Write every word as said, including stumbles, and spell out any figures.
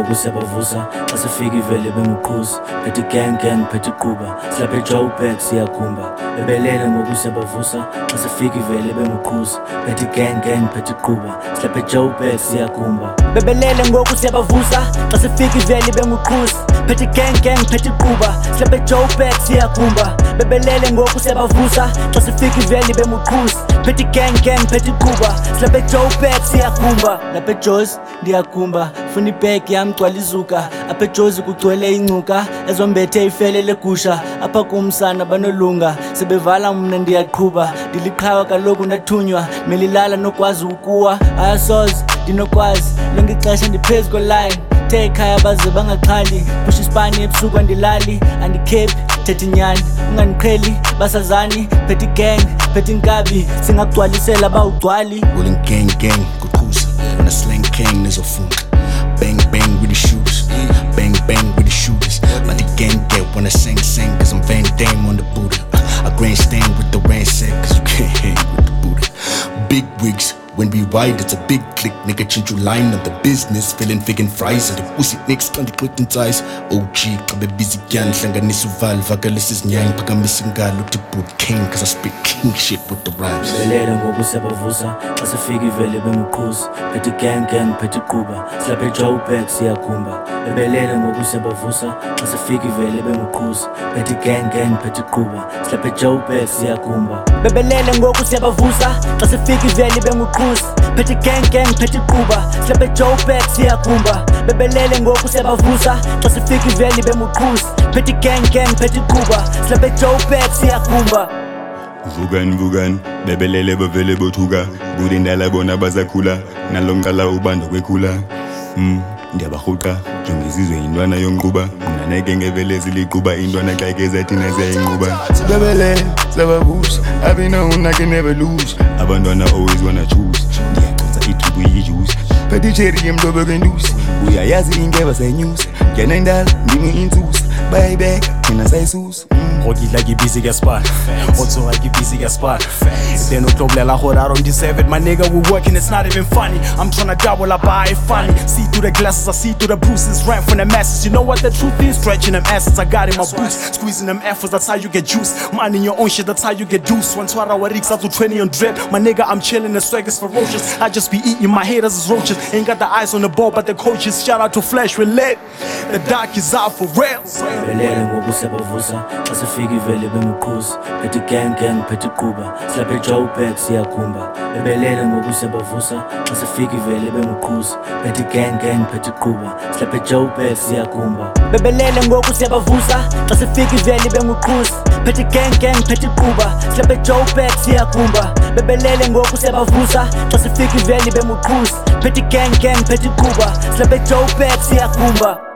ngoku siyabavusa xa sifika ivele bengukhuzi phethe gang gang phethe quba silapha eJoburg siyakhumba bebelele ngoku siyabavusa xa sifika ivele bengukhuzi phethe gang gang phethe quba silapha eJoburg siyakhumba bebelele ngoku siyabavusa xa sifika ivele bengukhuzi phethe gang gang phethe quba silapha eJoburg siyakhumba bebelele ngoku siyabavusa xa sifika ivele bengukhuzi phethe gang gang phethe quba silapha eJoburg siyakhumba lapha eJozi ndiyakhumba funa ibag yami gcwala izuka apha eJozi kugcwele incuka ezombethe ifele legusha apha kumsana banolunga sebevala mna ndiyaqhuba ndiliqhawa kaloku ndathunywa melilala nokwazi ukuwa ayasoze ndinokwazi lonke ixesha ndiphezu koline the ekhaya baze bangaxhali pusha ispani ebusuku andilali andikhephi thetha inyani ungandiqheli basazani phethe gang phethe inkabi singakugcwalisela bawugcwali rolling gang gang kuqhuza on a slang gang nezofunda bang bang with the shooters bang bang with the shooters but the gang get when I sing sing cause I'm Van Damme on the Buddha I grandstand with the ransack cause you can't hang with the Buddha big wigs when we ride it's a big click nigga change your line of the business feeling vegan fries and the pussy next on the clicking ties O G kabe busy gan hlanganisa uval vakalisa isinyanga phakamisa ingalo uthi boot king cause I speak king shit with the rhymes bebelele ngoku siyabavusa xa sifika ivele bengukhuzi phethe gang gang phethe quba silapha eJoburg siyakhumba bebelele ngoku siyabavusa xa sifika ivele bengukhuzi phethe gang gang phethe quba silapha eJoburg siyakhumba bebelele ngoku siyabavusa xa sifika ivele bengukhuzi phethe gang gang phethe quba silapha eJoburg siyakhumba bebelele ngoku siyabavusa xa sifika ivele bengukhuzi phethe gang gang phethe quba silapha eJoburg siyakhumba Vugan vugan bebelele bavele bothuka bude ndala bona bazakhula nalomqala ubanda kwekhula mm ndiyabahuqa njengizizwe intwana yonquba mina neke ngevele ziliquba intwana xa kezathina ziyayinquba bebelele sabavusa I've been on I can never lose abantwana always wanna choose ndiyaqotsa ithuku yijuice phethe cherry emdobo kendusi uyayazi ingeba sayinyusa ngena indala ndimi insusa bayibeka mina sayisusa Hockey like you busy get spot. Also like you busy get spot. Then no trouble la hora on deserve it. My nigga we working, it's not even funny. I'm tryna double up, I funny. See through the glasses, I see through the bruises. Ran from the masses. You know what the truth is? Stretching them asses, I got in my boots. Squeezing them efforts, that's how you get juice. Minding your own shit, that's how you get juice. One twara wa rigs out to twenty on drip. My nigga, I'm chilling, the swag is ferocious. I just be eating my haters as roaches. Ain't got the eyes on the ball, but the coaches. Shout out to Flash, we lit. The doc is out for real. bebelele ngoku siyabavusa xa sifika ivele bengukhuzi phethe gang gang phethe quba silapha eJoburg siyakhumba bebelele ngoku siyabavusa xa sifika ivele bengukhuzi phethe gang gang phethe quba silapha eJoburg siyakhumba bebelele ngoku siyabavusa xa sifika ivele bengukhuzi phethe gang gang phethe quba silapha eJoburg siyakhumba bebelele ngoku siyabavusa xa sifika ivele bengukhuzi phethe gang gang phethe quba silapha eJoburg siyakhumba